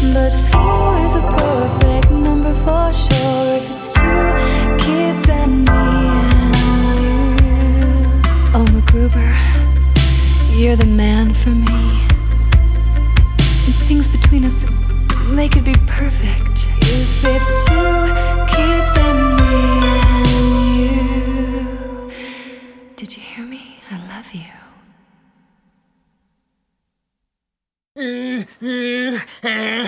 But four is a perfect number for sure. If it's two kids and me and you. Oh, MacGruber, you're the man for me. And things between us, they could be perfect. If it's two kids and me and you. Did you hear me? I love you.